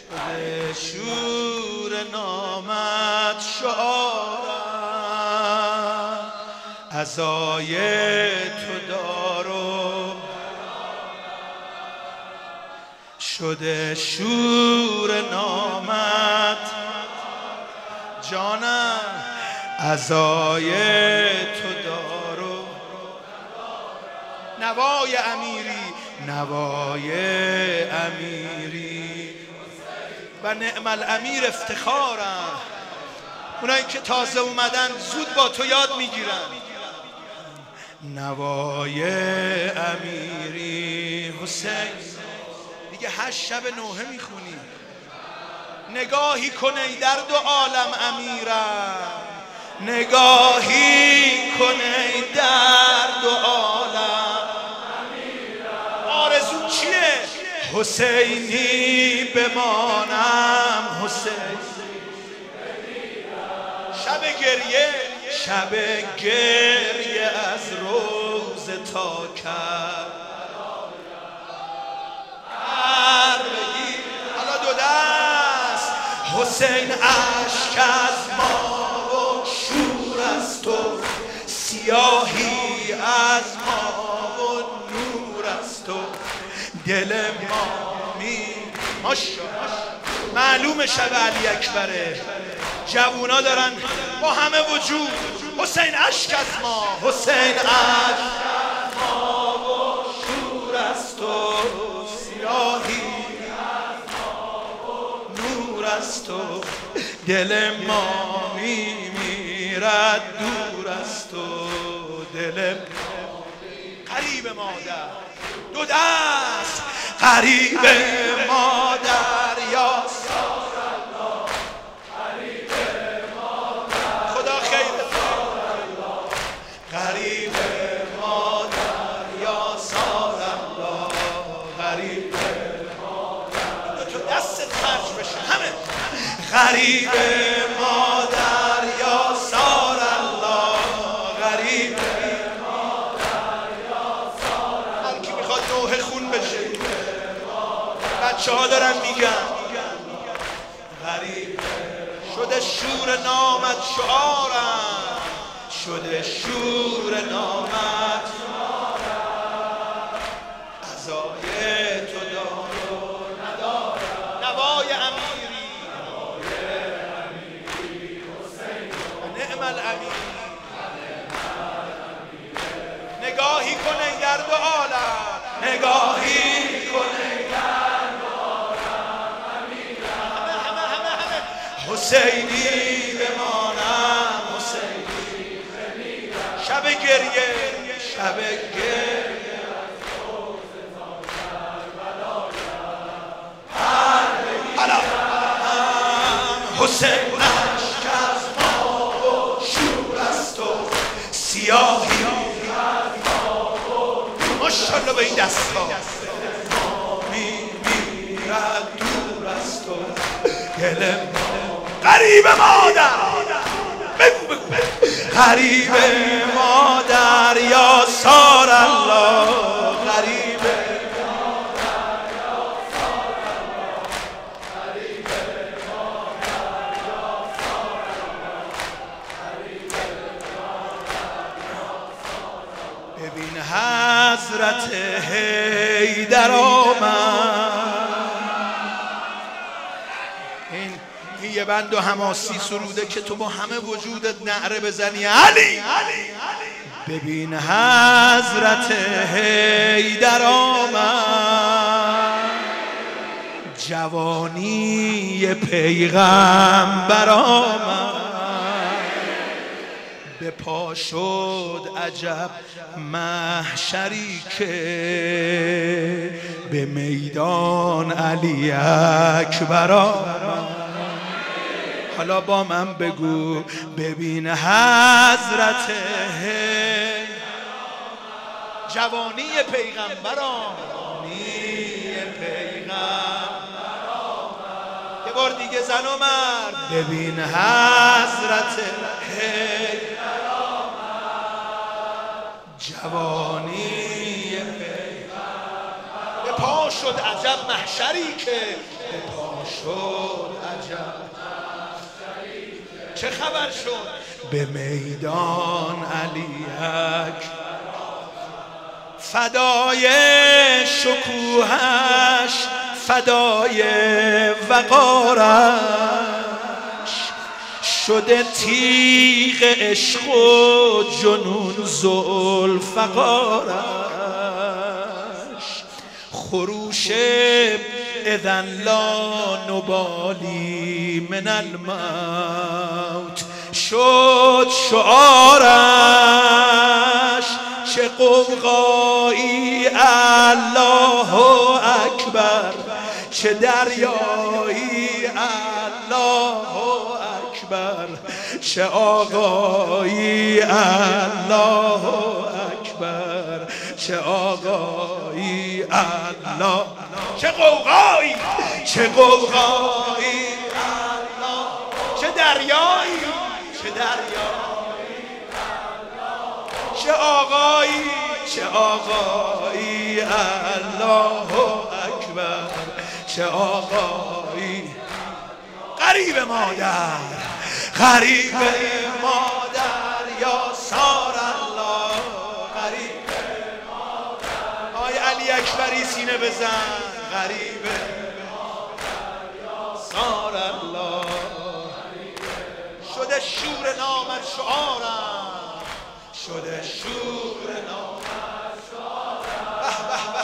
شده شور نامت شعارم، عزای تو دارم. شده شور نامت جانم، عزای تو دارم. نوای امیری، نوای امیری و نعم الامیر افتخارم. اونایی که تازه اومدن زود با تو یاد میگیرن. نوای امیری حسین دیگه 8 شب نوحه میخونی. نگاهی کن ای در 2 عالم امیرم، نگاهی کن ای در 2 عالم امیرم. آرزو چیه؟ حسینی بمانم، حسین شب گریه، شب گریه از روز تا کرد بگیر. حالا 2 دست. حسین اشک از ما و شور از تو، سیاهی از ما و نور از تو. دل ما ماشاءالله معلوم شب علی اکبره. جوونا دارن با همه وجود حسین اشک از ما، حسین اشک از ما و شور از تو، سیاهی از ما و نور از تو. دل ما میمیرد دور از تو، دل قریب مادر. 2 دست. قریب مادر یا خدا خیر. قریب مادر یا سال الله، قریب مادر. تو دستت خرج بشه همه. قریب مادر یا سال الله، قریب مادر یا سال الله. هر کی میخواد نوحه خون بشه. بچه ها دارن میگن غریب شده شور نامت شعارم، شده شور نامت شعارم، عزای تو دارم ندارم. نوای امیری، نعم الامیری. نگاهی کن ای در 2 عالم، نگاهی کن ای در 2 عالم امیرم. همه حسینی بمانم، حسینی بمیرم. شب گریه، شب گریه از روز تا کربلا بگیرم. حسین اشک از ما و شور از تو، سیاهی ماشاءالله به این دست ها. میمیرد دور از تو، دل قریب مادر. بگو قریب مادر یا سار الله، قریب مادر یا سار الله، قریب مادر یا سار الله، قریب مادر یا سار الله. ببین حضرت حیدر آمد. این یه بند و حماسی سروده که تو با همه وجودت نعره بزنی علی. ببین حضرت حیدر آمد، جوانی پیغمبر آمد. به پا شد عجب محشری که به میدان علی اکبر آمد. حالا با من بگو ببین حضرت جوانی پیغمبر آمد، یه بار دیگه زن و مرد ببین حضرت جوانی پیغمبر. پا شد عجب محشری که به پا شد عجب چه خبر شد به میدان علی اکبر فدای شکوهش فدای وقارش شده تیغ عشق و جنون ذوالفقارش خروش اذن لا نبالی من الموت شد شعارش چه قوقایی الله اکبر چه دریایی الله اکبر چه آقایی الله اکبر چه آقایی الله چه قوقایی چه قوقایی الله چه دریایی چه دریایی چه آقایی چه آقایی الله اکبر چه آقایی غریب مادر غریب مادر یا سار الله غریب مادر آی علی اکبری سینه بزن غریب مادر یا سار الله شده شور نامت شعارم شده شور نامت شعارم به به به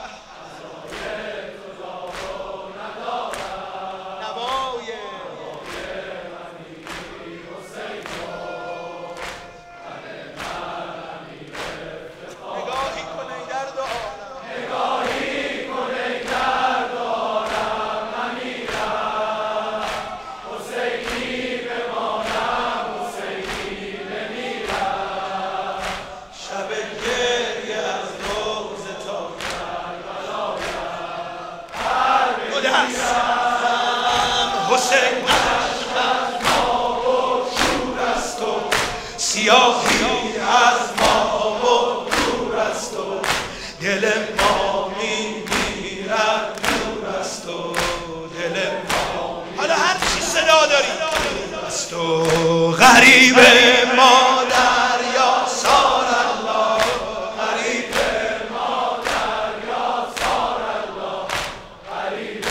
حسین عشق ما و شور است و سیاهی از ما و دور است و دل ما میمیرد نور است و دل ما حالا هر چی صدا داری است و غریب مادر یا سار الله غریب مادر یا سار الله غریب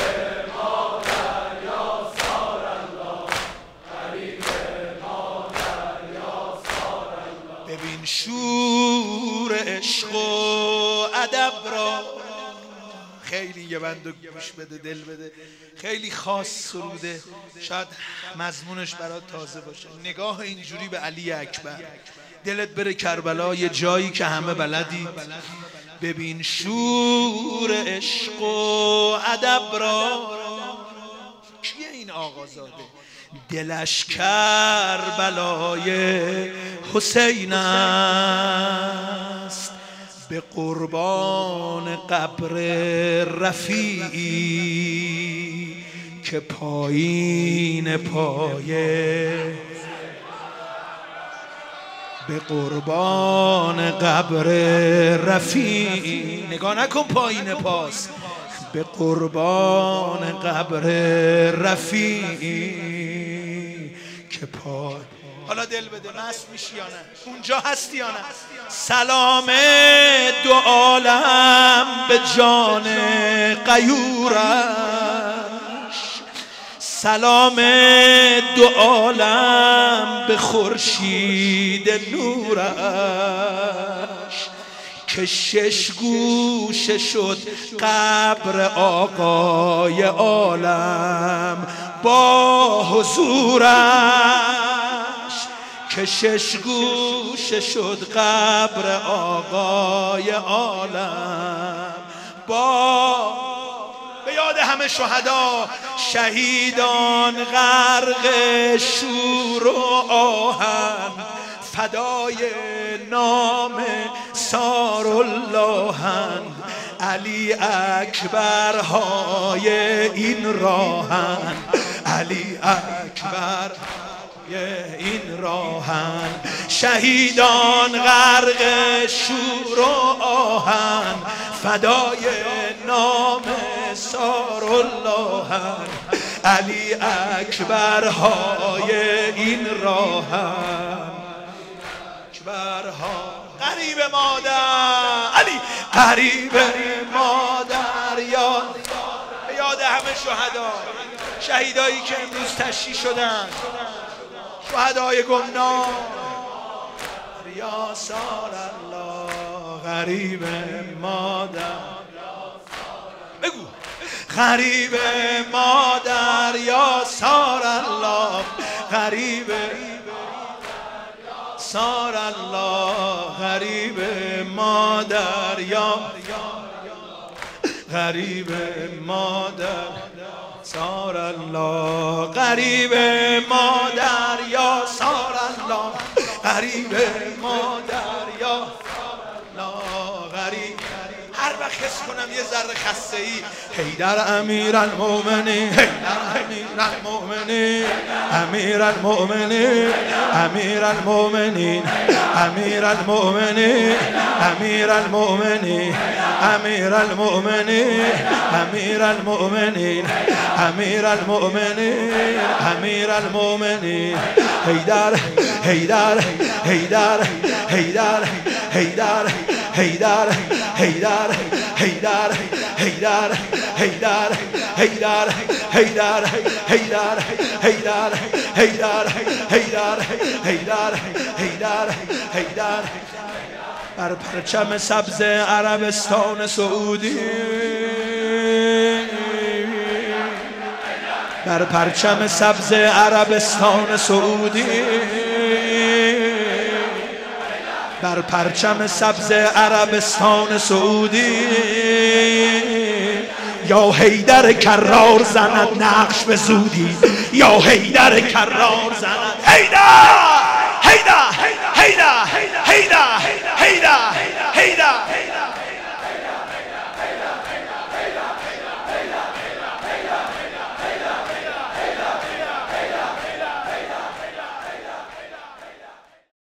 ببین شور عشق و ادب را خیلی یه بند گوش بده دل بده خیلی خاص سروده شاید مضمونش برات تازه باشه نگاه اینجوری به علی اکبر دلت بره کربلا یه جایی که همه بلدی ببین شور عشق و ادب را کیه این آقازاده دلش کربلای حسین است به قربان قبر رفیعی که پایین پایه به قربان قبر رفیعی نگاه نکن پایین پاس به قربان قبر رفیعی که پای حالا دل بده مست میشی یا نه اونجا هستی یا نه سلام دو عالم به جان غیورش سلام دو عالم به خورشید نورش که شش گوشه شد قبر آقای عالم با حضورش که شش گوشه شد قبر آقای عالم با به یاد همه شهدا شهیدان غرق شور و آهن فدای نام سار اللهند علی اکبرهای این راهن علی اکبر این راهن شهیدان غرق شور و آهن فدای نام سارالله علی اکبرهای این راهن اکبرها قریب مادر علی قریب مادر یاد همه شهدا شهیدایی که امروز تشییع شدن شهدای گمنام یا سار الله غریب مادر بگو غریب مادر یا سار الله غریب سار الله غریب مادر یا غریب مادر سار الله غریب مادر یا سار الله غریب مادر یا الله غریب هر وقت حس کنم یه ذره خسته ای حیدر امیرالمومنین حیدر امیرالمومنین امیرالمومنین امیرالمومنین امیرالمومنین امیرالمومنین امیرالمومنین امیرالمومنین امیرالمومنین امیرالمومنین حیدر حیدر حیدر حیدر حیدر حیدر حیدر حیدر حیدر حیدر حیدر حیدر حیدر حیدر حیدر حیدر حیدر حیدر حیدر بر پرچم سبز عربستان سعودی بر پرچم سبز عربستان سعودی بر پرچم سبز عربستان سعودی یا حیدر کرار زند نقش به زودی یا حیدر کرار زند حیدر حیدر حیدر حیدر